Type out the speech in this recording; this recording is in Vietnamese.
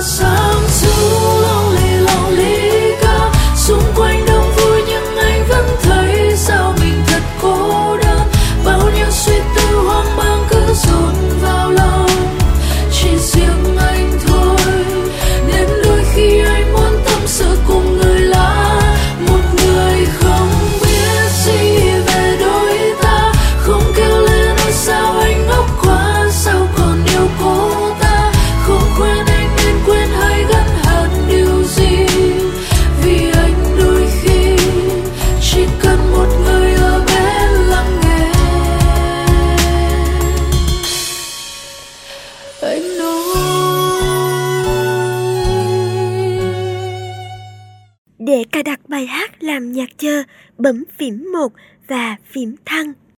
Some too lonely girl. Xung quanh đông vui nhưng anh vẫn thấy sao mình thật cô đơn. Bao nhiêu suy tư hoang mang cứ dồn vào lòng, chỉ riêng anh thôi. Nên đôi khi anh muốn tâm sự cùng người lạ, một người không biết gì về đôi ta. Không kêu lên ôi sao anh ngốc quá, sao còn yêu cô ta. Không khuyên anh nên quên hay gắn hận điều gì, vì anh đôi khi chỉ cần một người ở bên lắng nghe. Anh nói. Để cài đặt bài hát làm nhạc chờ, bấm phím 1 và phím thăng.